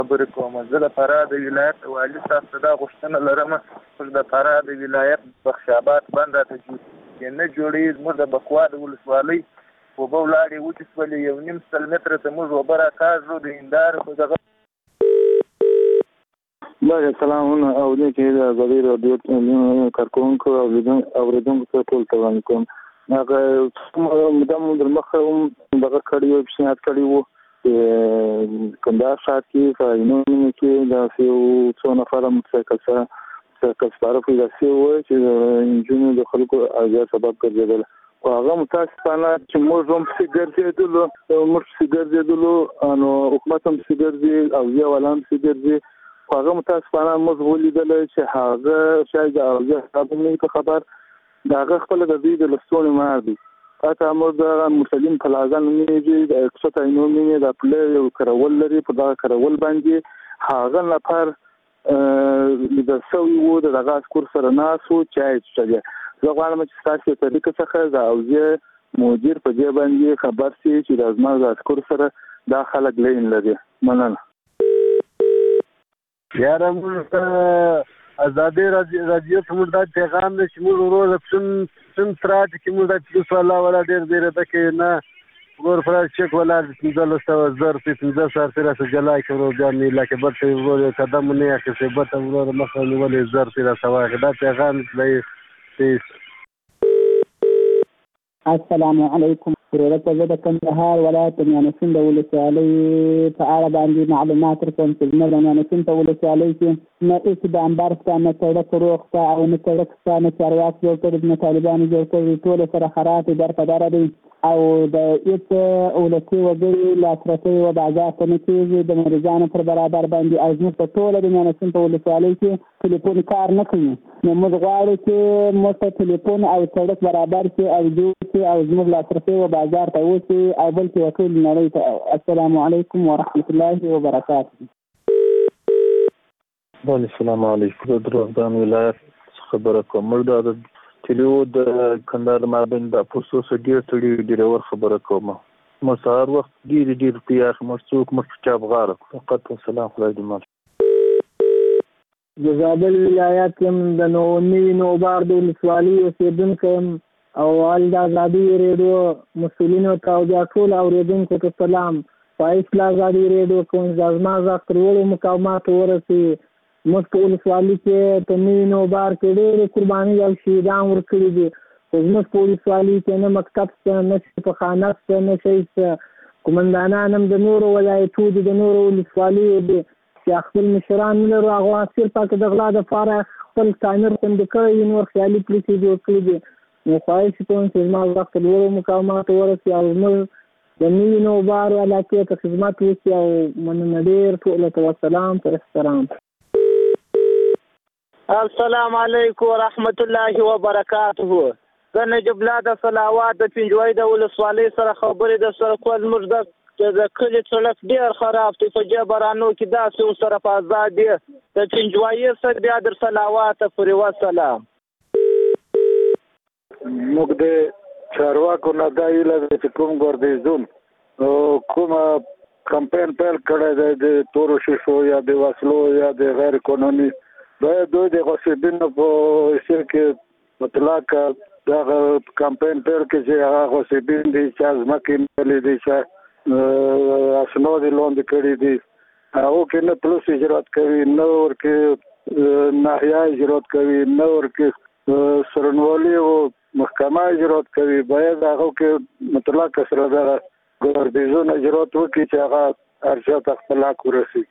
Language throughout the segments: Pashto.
خبرې کوم. زه د فراه د ولایت والي صاحب ته دا غوښتنه لرم چې د فراه د ولایت بخش آباد بند راته نه جوړېږي. زموږ د بکوا د ولسوالۍ اوبه ولاړې وچې شولې، 1.5 متره ته موږ اوبه راکاږو د هندارو په دغه. سلامونه او دې کې د ازادي راډیو کارکونکو او اوریدونکو ته ټول توان کوم. هغه مدام در مخه هم دغه کړي او پیشنهاد کړي وو کندهار ښار کې په عینومېنه کې د څو نفره موټرسایکل سپاره پیدا شوي وو چې نجونو د خلکو اذیت سبب ګرځېدل. خو هغه متاسفانه چې موږ هم پسې ګرځېدلو نو حکومت هم پسې ګرځي او یا والا هم پسې ګرځي. هغه متاسفانه موږ ولیدل چې هغه شاید د اوضاع خبر د هغه خپل د دوی د لستونې مار دي. حتی موږ د مسلم پلازا نومېږي د اکسوت عینومېنې د پلې یو کرول لري، په دغه کرول باندې هغه نفر د سوي وو د دغه اسکور سره ناست وو چای څښلې. زه غواړم چې ستاسو طریقه څخه د اوضاع مدیر په دې باندې خبر شي چې د زما د اسکور سره دا خلک لین لري. مننه. یاره موږ ازادي راډیو ته موږ دا پیغام دی چې موږ ورور پسن تراټ کې موږ د پولیس والا ولا ډېر تکې نه ورور فرا چک ولا 15,000 جلا کې ورور ځان نه لکه بل څه ورور قدم نه اخیسته بل ورور مخه نیولې 1000 سواغ دا پیغام دی. السلام علیکم. ورته د کندهار ولایت میانسین د ولسوالۍ په اړه باندې معلومات ورکوم چې زموږ د میانسین په ولسوالۍ کې نه هېڅ د انبار شته، نه سړک روغ شته او نه سړک شته، نه چارواک جوړ کړي، نه طالبانو جوړ کړي. ټول سره خراب درپدره دي او د هېڅ ولسي وګړي لاسرسی و بازار ته نه کېږي د مریضانو پر برابر باندې. او زموږ په ټوله د میانسین په ولسوالۍ کې ټلیفون کار نه کوي. نو موږ غواړو چې موږ ته ټلیفون او سړک برابر شي او جوړ شي او زموږ لاسرسی و بازار ته وشي او بلکې وټول نړۍ ته. السلام علیکم ورحمة الله وبرکاته. السلام علیکم. د دروغدان ولایت خبره کوم. موږ د تلیو د کندهار مابین د پوسټو ډیر ډیرور خبره کوم. مو سهار وخت ډیر تیار مرڅوک مرچا بغاره فقط. السلام علیکم. د زابل ولایت کې د نوبار د ولسوالۍ اوسېدونکی او د ازادي راډیو مسؤلینو ته او بیا ټول اورېدونکو ته سلام. پایس له ازادي راډیو کوم زما غږ تر ټولو مقاماتو ورسي. موږ په ولسوالۍ کې په نوبار کې ډېرې قربانۍ او شهیدان ورکړي دي. خو زموږ په ولسوالۍ کې نه مکتب شته، نه شفاخانه شته، نه شی شته. قومندانان هم د نورو ولایتو دي، د نورو ولسوالیو دي چې خپل مشران نه لرو. هغو صرف پکې د غلا دپاره خپل تعمیر خوندي کړی دي، نور خیالي پولیسې جوړ کړي دي. نو خواهش کوم چې زما غږ ته لوړو مقاماتو ورسي او زموږ د نوي نوبار علاقې ته خدمت وشي. او مننه ډېر ټولو ته والسلام پر احترام. السلام علیکم ورحمت الله وبرکاته. زه نجیب الله د صلوات د پنجوای د ولسوالۍ سره خبرې د سره کول. موږ د کلي سړک ډېر خراب دی په جبرانو کې داسې ورسره په ازاد دی د پنجوایي سره بیا در صلوات پورې وسلام. موږ د چارواکو نه دا هیله ده چې کوم ګردیزون کومه کمپین پیل کړی دی د تورو شیشو یا د وسلو یا د غیر قانوني باید دوی د غصبینو په حیثیت کې مطلق دغه کمپین پیل کړي چې هغه غصبین دي چې ځمکې نیولې دي چې اسناد یې لاندې کړي دي هغو کې نه پولیس اجرات کوي، نه ورکې ناحیه اجرات کوي، نه ورکې سرنوالي او محکمه اجرات کوي. باید هغو کې مطلق سره دغه ګردیزون اجرات وکړي چې هغه هر چا ته خپل حق ورسي.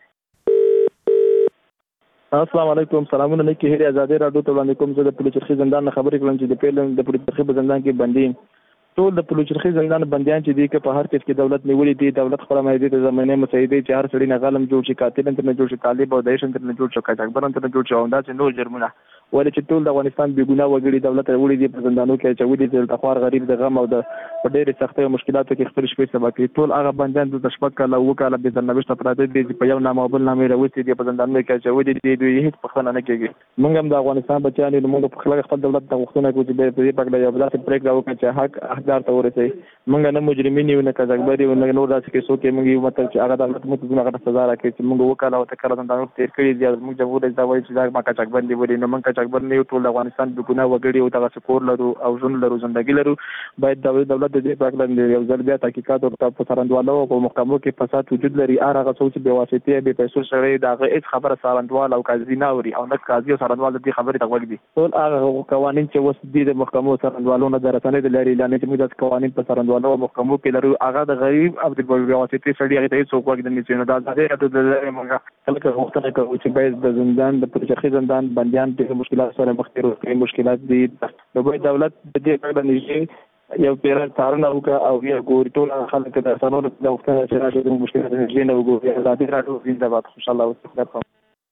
السلام علیکم. سلامونه نه کې هري ازادي راډیو ته وړاندې کوم. زه د پولیسرخي زندان نه خبرې کوم چې د پیل د پولیسرخي په زندان کې بندي ټول د پولیسرخي زندان بنديان چې دي که په هر کس کې دولت نیولې دي، دولت خپل مېدې ته زمينه مساعده چې هر سړي نه غلم جوړ شي، قاتل انت نه جوړ شي، طالب او دایښ انت نه جوړ شي، کټکبر انت نه جوړ شي او دا چې نور جرمونه ولې چې ټول د افغانستان بې ګناه وګړي دولت وړي دي په زندانو کې اچولي دي د خوار غریب د غم او د په ډېرې سختۍ او مشکلاتو کې خپل شپې سبا کوي. ټول هغه بندیان د شپږ کاله اووه کاله بې سرنوشته پراته دي چې په یو نامه او بل نامې راوستي دي په زندانونو کې اچولي دي. دوی هېڅ پوښتنه نه کېږي. موږ هم د افغانستان بچیان یو، موږ په خپل دولت ته غوښتنه کوو چې په دې پکړه یو داسې پرېکړه وکړي چې حق حقدار ته ورسوي. موږ نه مجرمین یو، نه قزاقبر یو، نه نور داسې کیسو کې موږ یو مطلب چې هغه دولت موږ ته هغه سزا راکړي چې موږ اووه کاله او اته کاله زندانونو تېر کړي دي. موږ جمهور رئیس دا وایي چې دا ما قاچاقبر دي ولې نه، موږ قاچاقبر نه یو. ټول د افغانستان بې ګناه وګړي او دغسې کور لرو او ژوند لرو، زندګي لرو. باید دولت د دې په هکله یو ځل بیا تحقیقات ورته په څارنوالو او په محکمو کې فساد وجود لري. هغه څوک چې بې واسطې بې پیسو سړی د هغه هېڅ خبره څارنوال او قاضي نه اوري او نه قاضي او څارنوال د دې خبرې ته غوږ دي. ټول هغه قوانین چې اوس دي د محکمو څارنوالو نه د رسنیو د لارې اعلانوي چې موږ داسې قوانین په څارنوالو او محکمو کې لرو، هغه د غریب او د بې واسطې سړي هغې ته هېڅوک غوږ نه نیسي. نو د ازادۍ راډیو د لارې موږ خلک غوښتنه کوو چې باید د زندان د پلچرخي زندان بندیان ډېر مشکلات سره مخ دي، مشکلات دي. نو باید دولت د دې په اړه نږدې یو پیره څارنه وکړي او بیا ګوري ټول خلک د رسنیو د غوښتنه چې راشي د مشکلات نږدې نه وګوري. ازادي راډیو زنده‌باد. خوشحاله اوسئ.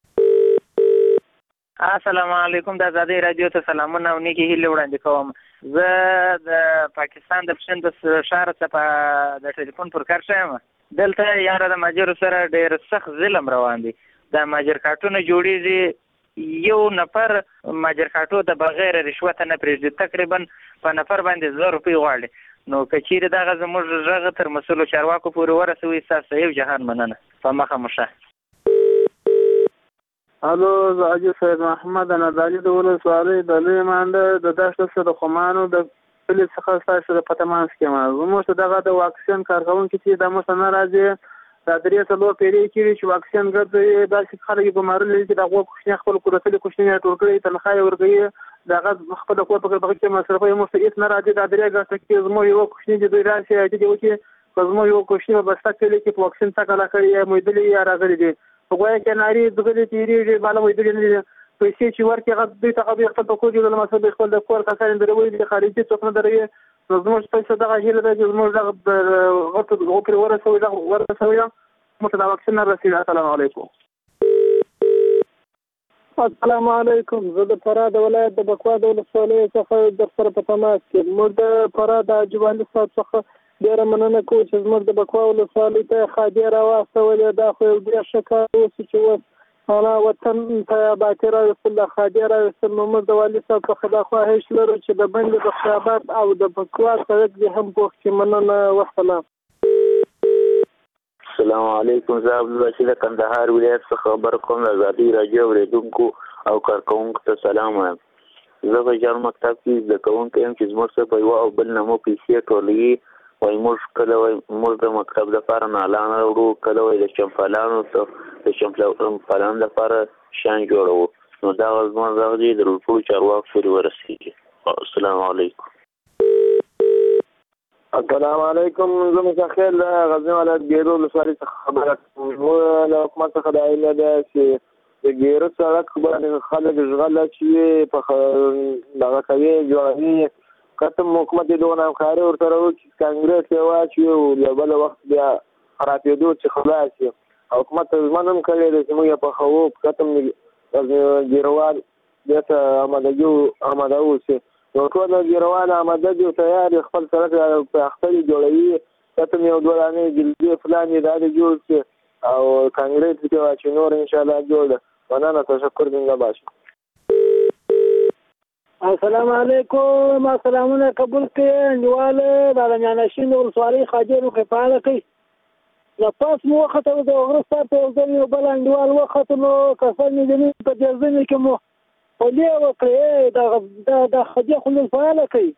السلام علیکم. د ازادۍ راډیو ته سلامونه او نیکې هیلې وړاندې کوم. زه د پاکستان د پښین د ښار څخه د ټلیفون پر کار شوم. دلته یاره د ماجرو سره ډېر سخت ظلم روان دی. د ماجر کارټونه جوړېږي، یو نفر ماجر کارټو د بغیر رشوت نه پرېږدي، تقریبا په نفر باندې 1000 روپۍ غواړي. نو که چیرې دغه زموږ غږ تر مسؤلو چارواکو پورې ورسوي، ستاسو یو جهان مننه. په مخه مو ښه. الو، زه حاجي سید محمد نادالي د ولسوالۍ د لوی مانډه د دښته څخه د خمانو د کلي څخه ستاسو د پتمانس کې ما زموږ ته دغه د واکسین کارکوونکي چې د موږ نه راځي دا درې څلور پیرې کېږي چې واکسین ګرځوي. داسې خلک ګمارل دي چې د هغو کوچني خپل کورتلي کوچني ټول کړي، تنخواه یې ورکوي، د هغه خپل کور په کې مصرفوي. موږ ته هېڅ نه راځي. دا درې ګټه کې زموږ یو کوچني چې دوی راشي چې وکړي په زموږ یو کوچني په بسته کلي کې په واکسین څکله کړي یا مویدلي یا راغلي دي. په ګویا کې ناري دغلي تېرېږي، بالا مویدلي نه دي. پیسې چې ورکړي هغه دوی ته هغه خپل په کور جوړول مسله خپل د کور کسان دروي دي، خارجي څوک نه دروي. نو زموږ پیسې دغه هیله ده چې زموږ دغه غوښتل ورسوي موږ ته دا واکسین نه رسېږي. السلام علیکم. السلام علیکم. زه د فراه د ولایت د بکوا د ولسوالۍ څخه در سره په تماس کې. موږ د فراه د عجیبالي صاحب څخه ډېره مننه کوو چې زموږ د بکوا ولسوالۍ ته خادیه راواستولې. دا خو یو ډېر ښه کار اوسي چې اوس وطن ته باقي راوستل، د خادیه راوستل. نو موږ د والي صاحب څخه دا خواهش لرو چې د بند بخشاباد او د بکوا سړک دې هم پوښ کړي. مننه. والسلام. السلام علیکم. زه عبدالباسي د کندهار ولایت څخه خبر کوم. د ازادۍ راډیو اورېدونکو او کارکوونکو ته سلام وایم. زه په جان مکتب کې زده کوونکی یم چې زموږ څخه په یوه او بل نه مو پیسې ټولوي. وایي موږ کله وایي موږ د مکتب لپاره نالان راوړو، کله وایي د چمپالانو لپاره شیان جوړوو. نو دغه زموږ غږ دی د ټولو چارواکو پورې ورسېږي. السلام علیکم. السلام علیکم. زه متخیل د غزني ولایت ګیرو ولسوالۍ څخه خبره کوم. له حکومت څخه دا هیله ده چې د ګیرو سړک باندې خلک اشغال چې په دغه کوي جوړوي. کتم حکومت یې دونه همکاري ورسره وکړي چې کانګرس یې واچوي او له بل وخت بیا خرابېدو چې خلاص شي. حکومت ته ژمن هم کړی دی چې موږ یې پخوو. کتم ګیروال دې ته اماده اوسي. نو ټول ګیروال اماده دي او تیار خپل سړک په اختر جوړوي. کتم یو دوه دانې جلدې فلان یې دا جوړ کړي او کانګرس کې واچوي. نور انشاءالله جوړ ده. مننه. تشکر. زنده‌باد. السلام علیکم. سلامونه قبول کړئ. انډیواله د میانشین ولسوالۍ خادیانو کې فعاله کوي. له پاس مو وختو د غره سره په یو ځل یو بل انډیوال وختو. نو کسان مې د په جزمه کې مو ولې وکړې د خادیه خلل فعاله کوي.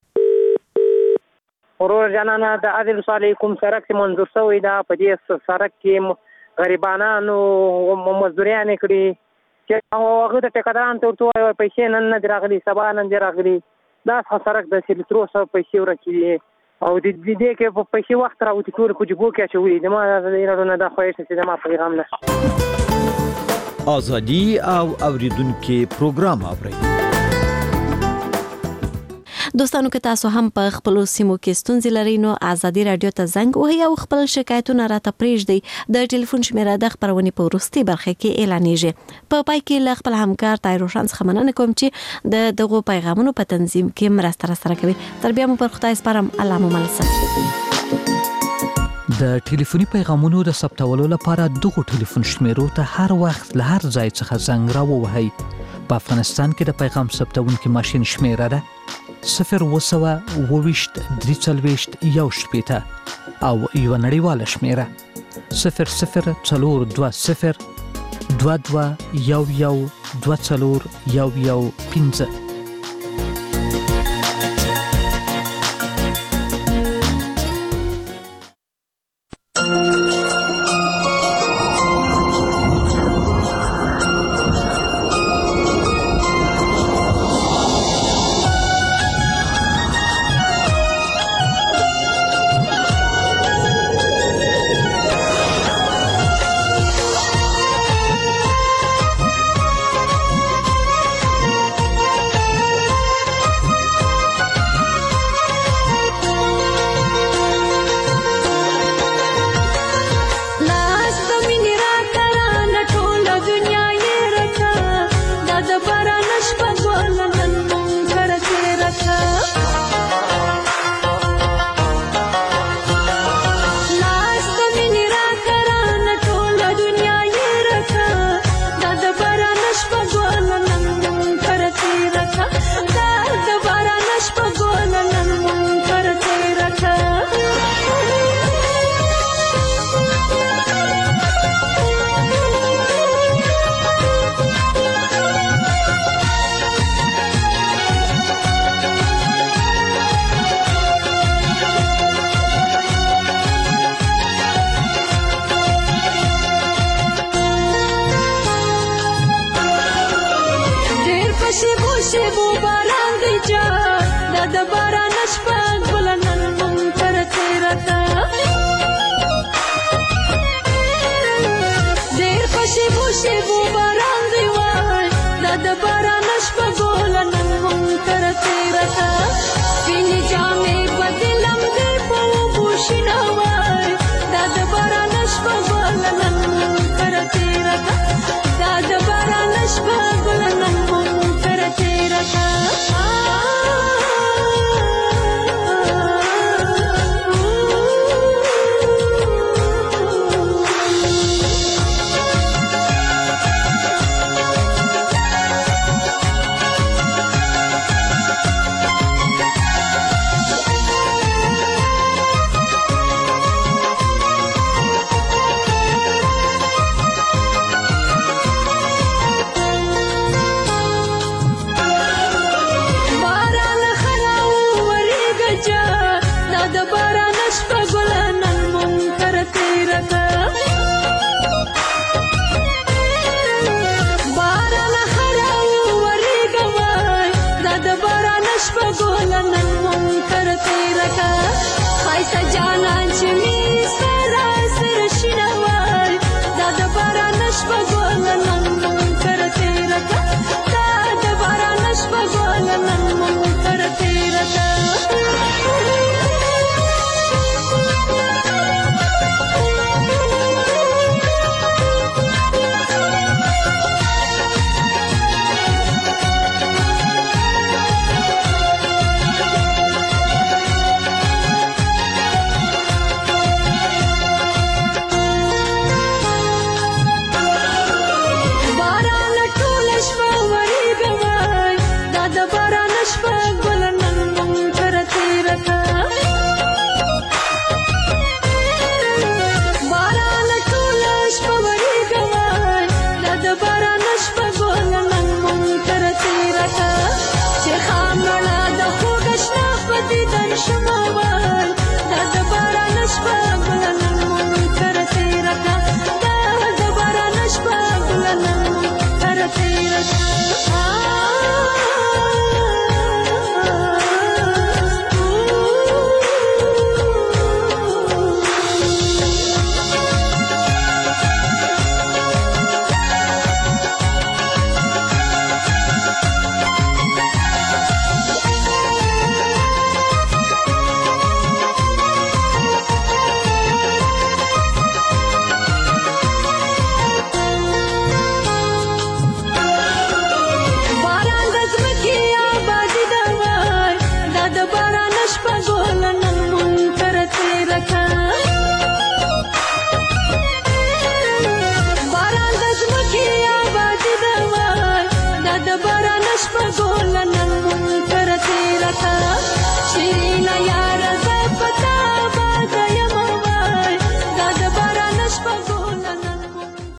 ورور جانانه د عادل ولسوالۍ کوم سړک چې منظور شوی دا په دې سړک کې غریبانو مزدوریان کړي چې هغه د ټیکداران ته ورته وایي پیسې نن نه راغلي، سبا نن دې راغلي. دا سړک د سلیترو سره پیسې ورکړي او د دې کې په پیسې وخت راوتی ټول په جګو کې اچوي. د ما نه دا خواهش چې د ما پیغام نه ازادي او اوریدونکو پروګرام اوري. دوستانو که تاسو هم په خپل سیمو کې ستونزې لرئ نو ازادي رادیو ته زنګ وهئ او خپل شکایتونه راته پرېږدئ. د ټلیفون شمیره د خبرونې په وروستۍ برخه کې اعلانېږي. په پای کې له خپل همکار طاهر روشن څخه مننه کوم چې د دغو پیغامونو په تنظیم کې مرسته راسره کوي. تر بیا مو پر خدای سپارم. الله مو ملسه. د ټلیفوني پیغامونو د ثبتولو لپاره دغو ټلیفون شمیرو ته هر وخت له هر ځای څخه زنګ راووهئ. په افغانستان کې د پیغام ثبتونکي ماشین شمیره ده 0202341 او یو نړیواله شمیره 002022112415. شپه ګولنن مونږ تر تیرکا خایسته جان